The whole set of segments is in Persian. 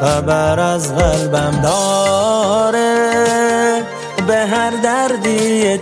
خبر از قلبم داره، به هر دردی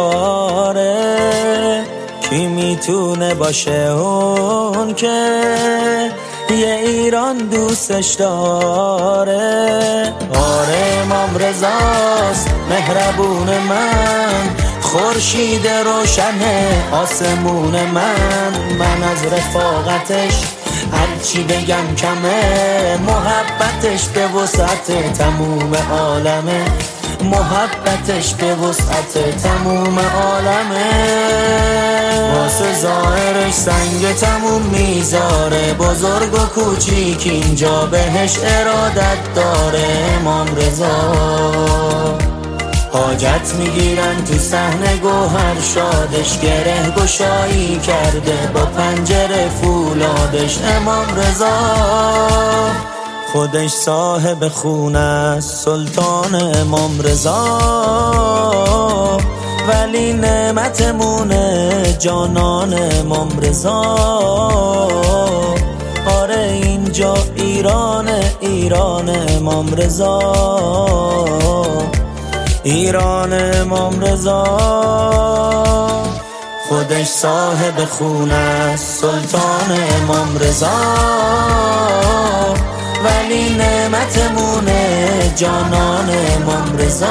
چاره. کی میتونه باشه اون که یه ایران دوستش داره؟ آره امام رضاست مهربون من، خورشید روشن آسمون من از رفاقتش هرچی بگم کمه، محبتش به وسعت تموم عالمه، محبتش به وسعت تموم عالمه. واسه ظاهرش سنگ تموم میذاره، بزرگ و کوچیک اینجا بهش ارادت داره. امام رضا حاجت میگیرن تو صحنه گوهر شادش، گره گشایی کرده با پنجره فولادش. امام رضا خودش صاحب خونه است، سلطان امام رضا، ولی نعمتمونه جانان امام رضا. آره اینجا ایران امام رضا، ایران امام رضا. خودش صاحب خونه است، سلطان امام رضا، ولی نعمتمونه جانان امام رضا.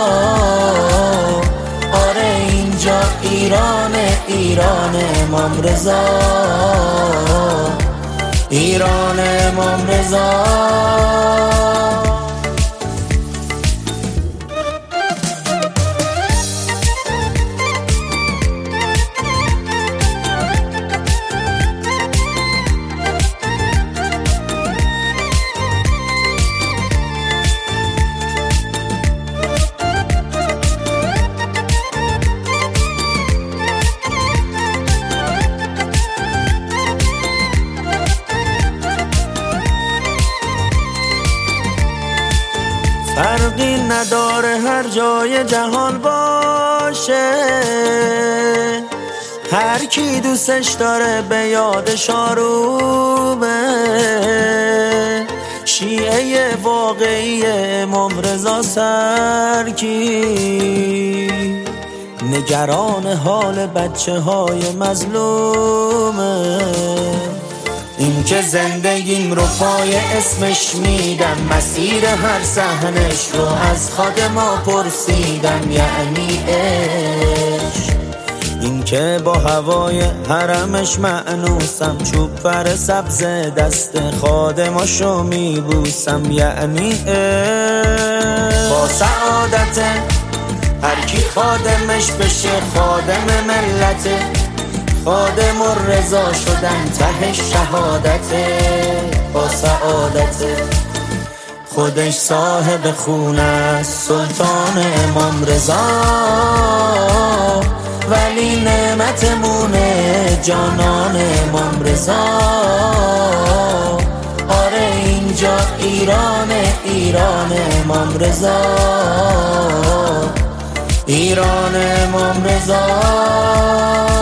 آره اینجا ایران امام رضا، ایران امام رضا. فرقی نداره هر جای جهان باشه، هر کی دوستش داره به یادش آرومه. شیعه واقعی امام رضا سرکی، نگران حال بچه های مظلومه. این که زندگیم رو پای اسمش میدم، مسیر هر صحنش رو از خادما پرسیدم، یعنی عشق. این که با هوای حرمش مأنوسم، چوب پر سبز دست خادماشو میبوسم، یعنی عشق. با سعادت هر کی خادمش بشه خادم ملته، خادم الرضا شدن ته شهادته. با سعادت خودش صاحب خونه است، سلطان امام رضا، ولی نعمتمونه جانان امام رضا. آره اینجا ایران امام رضا، ایران امام رضا.